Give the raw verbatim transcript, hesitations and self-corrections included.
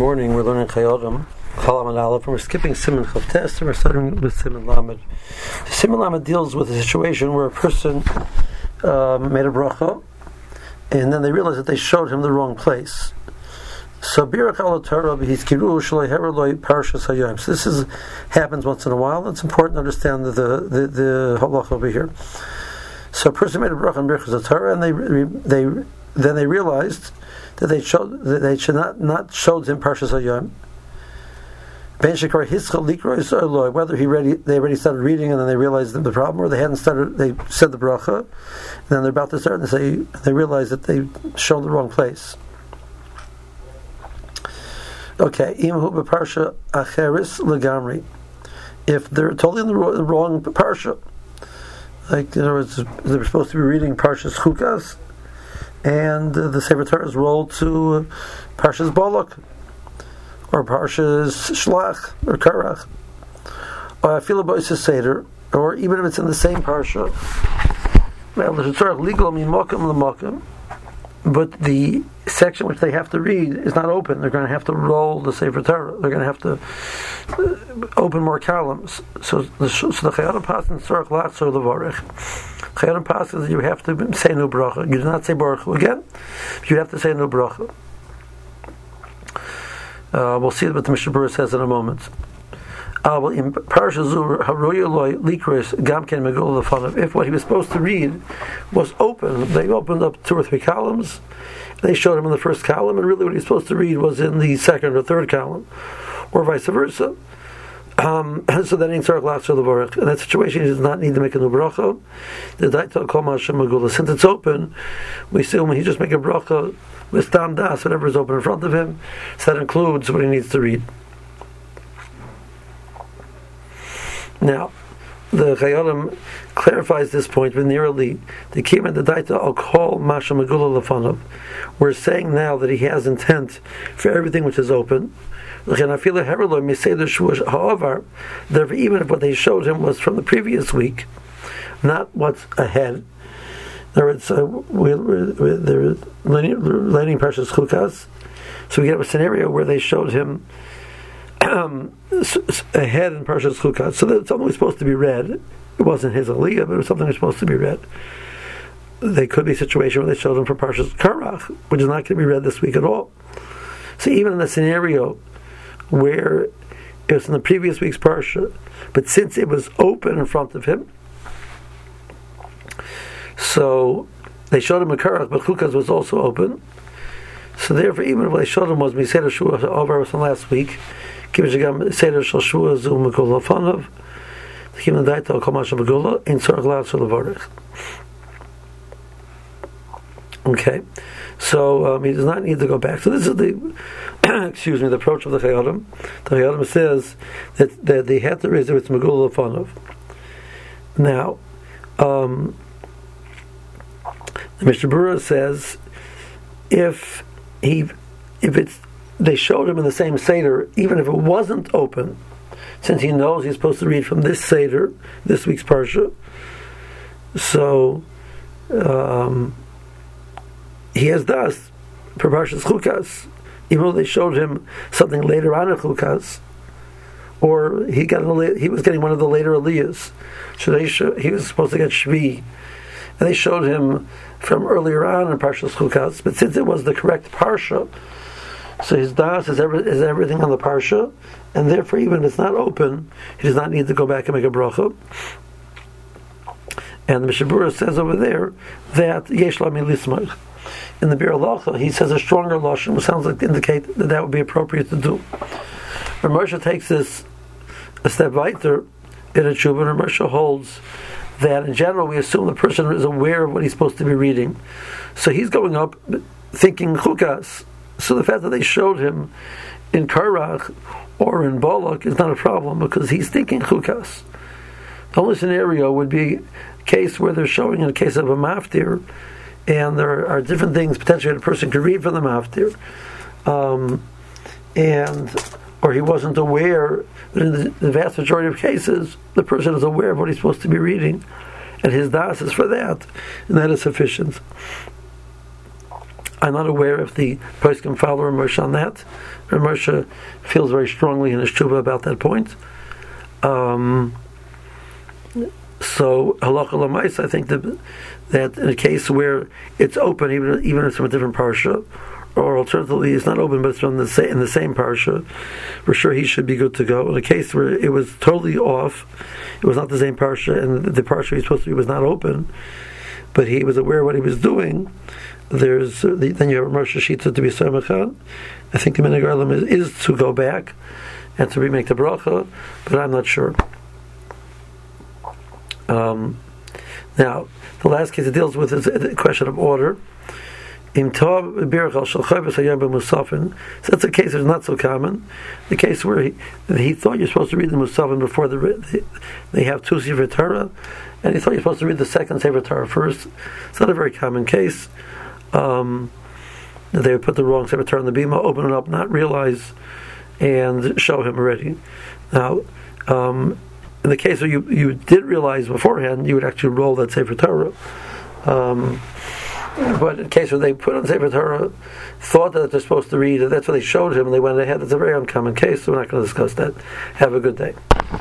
morning we're learning Chayodim, Chalam and Aleph, and we're skipping Siman Chavtes, and we're starting with Siman Lamed. Siman Lamed deals with a situation where a person uh, made a bracha, and then they realized that they showed him the wrong place. So Birach al Torah b'hiskiru shalei heroloi parshas hayom. So this is happens once in a while. It's important to understand the the the halach over here. So a person made a bracha on Birchas Torah, and they they then they realized that they showed that they should not not showed him Parshas Hayom. Ben Shekar Hischal Likrois Eloi, whether he ready they already started reading and then they realized the problem, or they hadn't started. They said the bracha, and then they're about to start and they say they realize that they showed the wrong place. Okay, Imhu b'Parsha Acheris Legamri. If they're totally in the wrong, the wrong parsha, like in other words, they were supposed to be reading Parshas Chukas, and uh, the Sefer Torah is rolled to uh, Parshas Balak, or Parshas Shlach, or Karach, or Afila Bois Seder, or even if it's in the same Parsha, but the section which they have to read is not open. They're going to have to roll the Sefer Torah. They're going to have to open more columns. So the so the Chayadim Pas and Tzarech Lachzor Levarech. Chayadim Pas is you have to say no bracha. You do not say Baruch Hu again. You have to say no bracha. Uh, we'll see what the Mishnah Berurah says in a moment. Uh, well, in Parashat Zur, if what he was supposed to read was open, they opened up two or three columns. They showed him in the first column, and really what he was supposed to read was in the second or third column, or vice versa. Um, so that ain't Tzarech Lachzor Levarech. In that situation, he does not need to make a new bracha. The Daita Kol Ma'ashem Megula. Since it's open, we assume when he just make a bracha with Tam Das, whatever is open in front of him, so that includes what he needs to read. Now, the Chayodim clarifies this point with nearly the Kima the Daita Al Kol Masha Megula Lefanov. We're saying now that he has intent for everything which is open. Therefore, even if what they showed him was from the previous week, not what's ahead. In other words, uh, we, we, we, they're learning Parshas Chukas, so we get a scenario where they showed him um, ahead in Parshas Chukas. So that's something was supposed to be read. It wasn't his aliyah, but it was something that was supposed to be read. There could be a situation where they showed him for Parshas Karach, which is not going to be read this week at all. So even in the scenario where it was in the previous week's parsha, but since it was open in front of him, so they showed him a Karach, but Chukas was also open. So therefore, even if what they showed him was Miseder Shua over was from last week, Kivishagam Seder Shal Shua Zum Mekol Lafanov, the Kim Daita Al Kamash Megula in Tzarech Lachzor Levarech. Okay, so um, he does not need to go back. So this is the, excuse me, the approach of the Chayodim. The Chayodim says that, that they had to raise it with Megula Lafanov. Now, um, the Mishnah Berurah says if he, if it's they showed him in the same Seder, even if it wasn't open, since he knows he's supposed to read from this Seder, this week's Parsha, so um, he has das for Parshas Chukas, even though they showed him something later on in Chukas, or he got an, he was getting one of the later aliyahs. So they show, he was supposed to get Shvi, and they showed him from earlier on in Parshas Chukas, but since it was the correct Parsha, so his das is, every, is everything on the Parsha, and therefore even if it's not open, he does not need to go back and make a bracha. And the Mishnah Berurah says over there that Yesh La Milismach. In the Bir Halacha, he says a stronger lashon, which sounds like to indicate that that would be appropriate to do. Rav takes this a step weiter in a tshuva, and Rav holds that in general we assume the person is aware of what he's supposed to be reading. So he's going up thinking Chukas. So the fact that they showed him in Karach or in Balak is not a problem because he's thinking Chukas. The only scenario would be a case where they're showing in a case of a maftir, and there are different things potentially that a person could read from the maftir, um, and or he wasn't aware. But in the, the vast majority of cases, the person is aware of what he's supposed to be reading, and his das is for that, and that is sufficient. I'm not aware if the person can follow Rav Moshe on that. Rav Moshe feels very strongly in his tshuva about that point. Um, so halacha l'maisa, I think that that in a case where it's open, even even if it's from a different parsha, or alternatively it's not open but it's from the sa- in the same parsha, for sure he should be good to go. In a case where it was totally off, it was not the same parsha, and the, the parsha he's supposed to be was not open, but he was aware of what he was doing. There's uh, the, then you have Moshe Shita to be Samachan. I think the Minhag Olam is, is to go back and to remake the bracha, but I'm not sure. Um, now, the last case it deals with is the question of order. So that's a case that's not so common. The case where he, he thought you're supposed to read the Musafin before the, the they have two Sefer Torah, and he thought you're supposed to read the second Sefer Torah first. It's not a very common case. Um, they would put the wrong Sefer Torah in the bima, open it up, not realize, and show him already. Now, um, in the case where you, you did realize beforehand, you would actually roll that Sefer Torah. Um, But in case where they put on Sefer Torah, thought that they're supposed to read, and that's what they showed him, and they went ahead. It's a very uncommon case, so we're not going to discuss that. Have a good day.